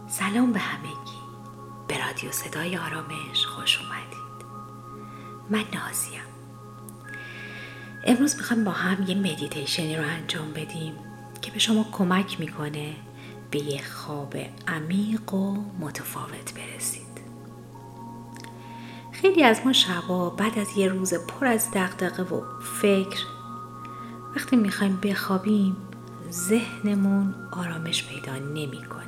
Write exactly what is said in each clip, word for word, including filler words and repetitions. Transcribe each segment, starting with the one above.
سلام به همگی. به رادیو صدای آرامش خوش اومدید. من نازیم. امروز میخوایم با هم یه مدیتیشنی رو انجام بدیم که به شما کمک میکنه به یه خواب عمیق و متفاوت برسید. خیلی از ما شبا بعد از یه روز پر از دغدغه و فکر وقتی میخوایم بخوابیم ذهنمون آرامش پیدا نمیکنه.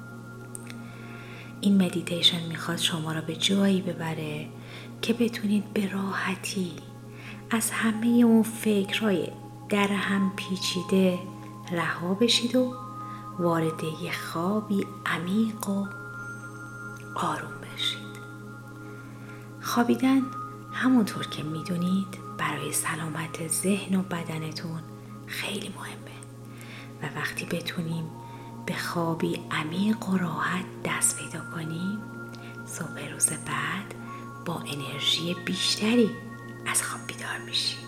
این مدیتیشن میخواد شما را به جایی ببره که بتونید به راحتی از همه اون فکرهای در هم پیچیده رها بشید و وارد یه خوابی عمیق و آروم بشید. خوابیدن همونطور که میدونید برای سلامت ذهن و بدنتون خیلی مهمه و وقتی بتونیم به خوابی عمیق و راحت دست پیدا کنیم صبح روز بعد با انرژی بیشتری از خواب بیدار میشیم.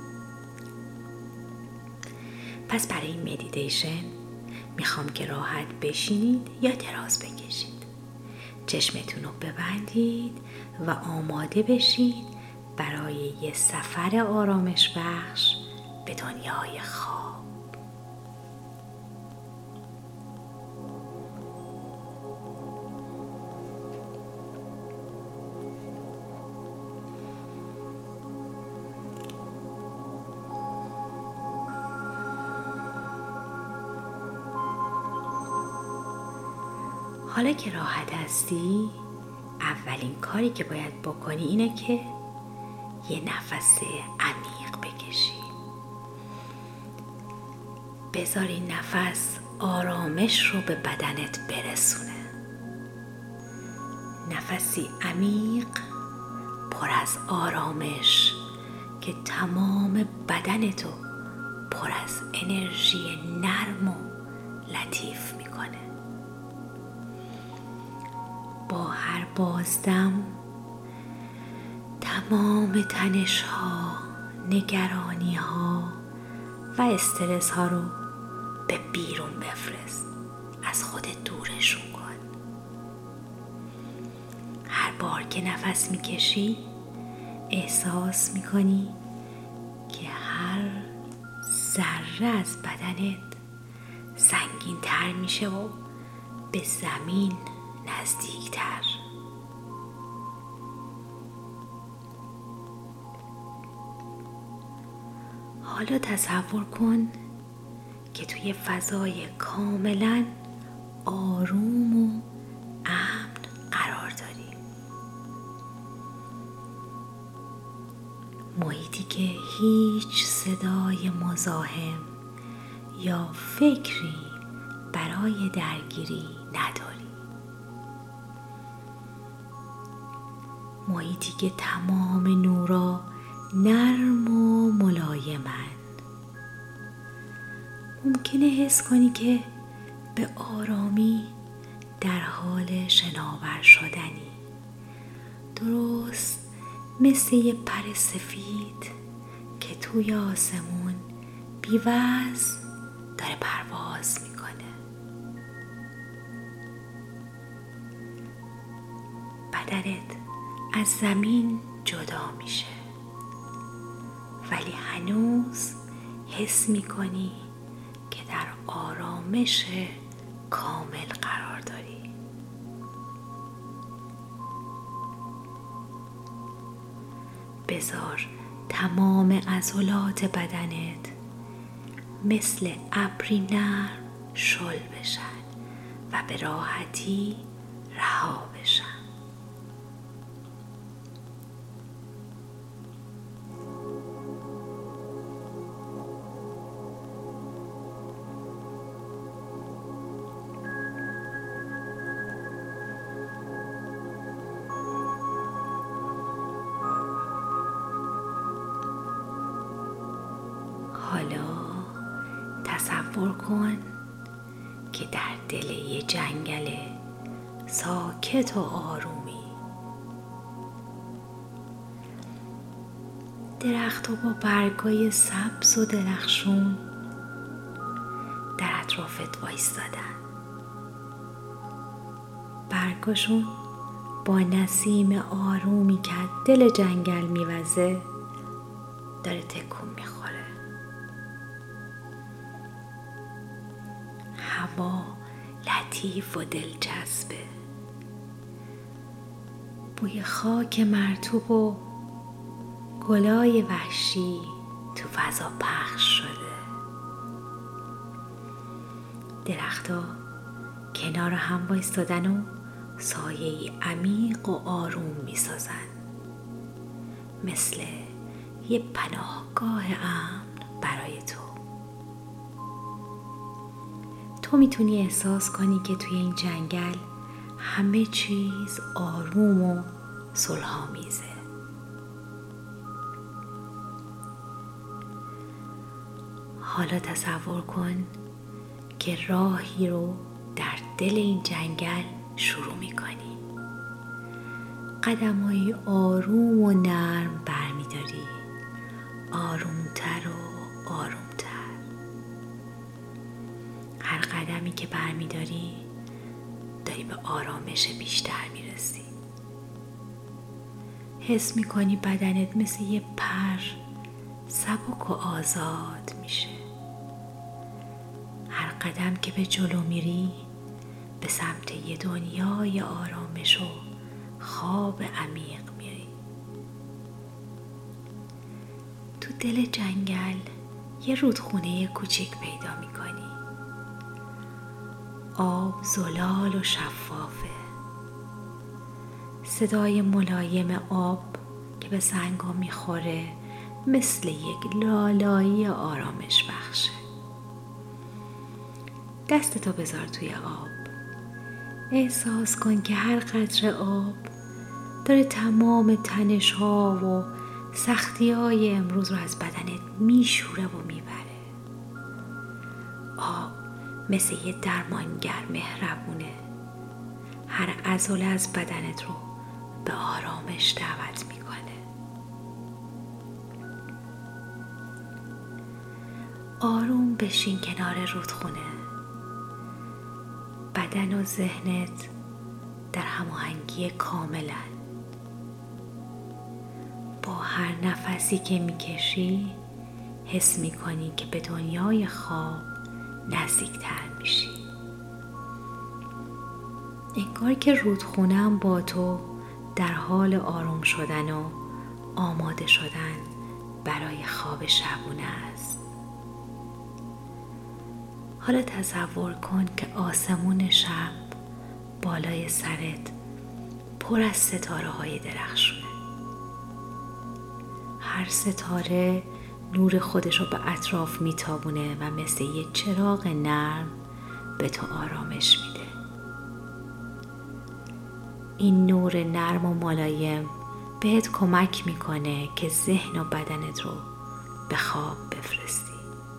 پس برای این مدیتیشن میخوام که راحت بشینید یا دراز بکشید. چشمتون رو ببندید و آماده بشید برای یه سفر آرامش بخش به دنیای خواب. حالا که راحت هستی، اولین کاری که باید بکنی اینه که یه نفس عمیق بکشی. بذار این نفس آرامش رو به بدنت برسونه. نفسی عمیق پر از آرامش که تمام بدنتو پر از انرژی نرم و لطیف میکنه. با هر بازدم تمام تنش ها، نگرانی ها و استرس ها رو به بیرون بفرست. از خودت دورشون کن. هر بار که نفس میکشی احساس میکنی که هر ذره از بدنت سنگین تر میشه و به زمین نزدیکتر. حالا تصور کن که توی فضای کاملا آروم و امن قرار داری. محیطی که هیچ صدای مزاحم یا فکری برای درگیری نداری. محیطی که تمام نورا نرم و ملایمن. ممکنه حس کنی که به آرامی در حال شناور شدنی. درست مثل یه پر سفید که توی آسمون بی‌وزن داره پرواز میکنه. بدنت از زمین جدا میشه ولی هنوز حس میکنی که در آرامش کامل قرار داری. بذار تمام عضلات بدنت مثل ابری نرم شل بشن و به راحتی رها بشن. حالا تصور کن که در دل یه جنگل ساکت و آرومی. درخت‌ها با برگای سبز و درخشون در اطرافت وایستادن. برگاشون با نسیم آرومی که دل جنگل میوزه داره تکون میخوره. هوا لطیف و دلچسبه. بوی خاک مرطوب و گلای وحشی تو فضا پخش شده. درخت‌ها کنار هم وایستادن و سایه‌ای عمیق و آروم می‌سازن، مثل یه پناهگاه امن برای تو. تو میتونی احساس کنی که توی این جنگل همه چیز آروم و صلح‌آمیزه. حالا تصور کن که راهی رو در دل این جنگل شروع می‌کنی. قدم‌های آروم و نرم برمی‌داری، آرومتر و آرومتر. هر قدمی که برمی‌داری داری به آرامش بیشتر میرسی. حس می‌کنی بدنت مثل یه پر سبک و آزاد میشه. هر قدم که به جلو میری به سمت یه دنیای آرامش و خواب عمیق میری. تو دل جنگل یه رودخونه کوچیک پیدا میکنی. آب زلال و شفافه. صدای ملایم آب که به سنگا میخوره مثل یک لالایی آرامش بخشه. دستتو بذار توی آب. احساس کن که هر قطره آب داره تمام تنش ها و سختی های امروز رو از بدنت میشوره و میبره. آب مثل یه درمانگر مهربونه. هر عضله از بدنت رو به آرامش دعوت میکنه. آروم بشین کنار رودخونه. بدن و ذهنت در هماهنگی کاملن. با هر نفسی که میکشی حس میکنی که به دنیای خواب نزدیکتر میشی. انگار که رودخونه هم با تو در حال آروم شدن و آماده شدن برای خواب شبونه است. حالا تصور کن که آسمون شب بالای سرت پر از ستاره های درخشونه. هر ستاره نور خودش رو به اطراف میتابونه و مثل یه چراغ نرم به تو آرامش میده. این نور نرم و ملایم بهت کمک میکنه که ذهن و بدنت رو به خواب بفرستی.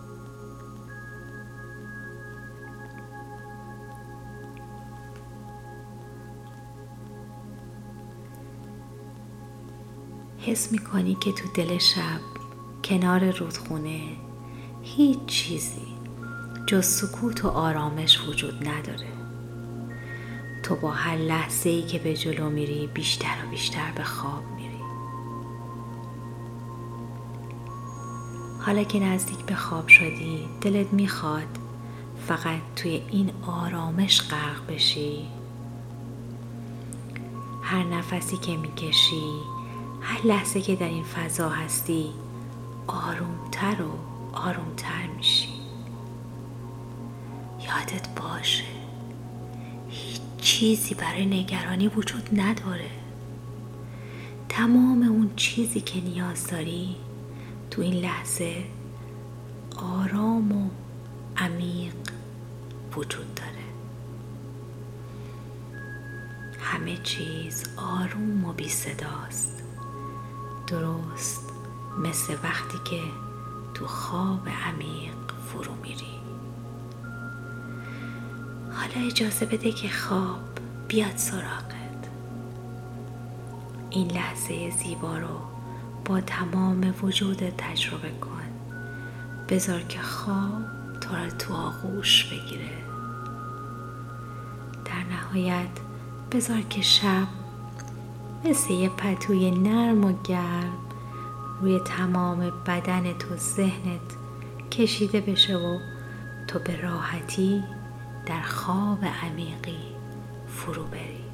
حس میکنی که تو دل شب کنار رودخونه هیچ چیزی جز سکوت و آرامش وجود نداره. تو با هر لحظه‌ای که به جلو میری بیشتر و بیشتر به خواب میری. حالا که نزدیک به خواب شدی دلت میخواد فقط توی این آرامش غرق بشی. هر نفسی که میکشی، هر لحظه که در این فضا هستی آرومتر و آرومتر میشی. یادت باشه هیچ چیزی برای نگرانی وجود نداره. تمام اون چیزی که نیاز داری تو این لحظه آرام و عمیق وجود داره. همه چیز آروم و بی صداست، درست مثل وقتی که تو خواب عمیق فرو میری. حالا اجازه بده که خواب بیاد سراغت. این لحظه زیبا رو با تمام وجودت تجربه کن. بذار که خواب تو را تو آغوش بگیره. در نهایت بذار که شب مثل یه پتوی نرم و گرم روی تمام بدنت و ذهنت کشیده بشه و تو به راحتی در خواب عمیقی فرو بری.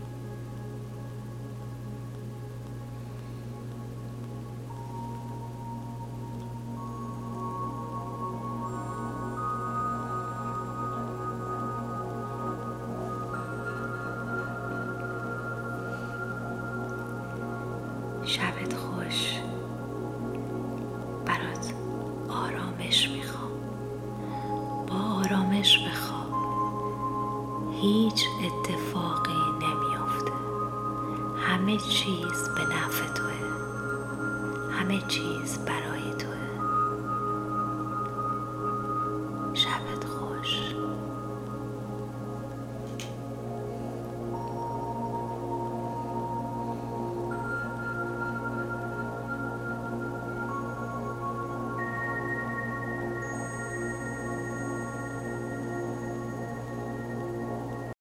شبت خوش. برات آرامش میخوام. با آرامش بخواب. هیچ اتفاقی نمیافته. همه چیز به نفع توه. همه چیز برای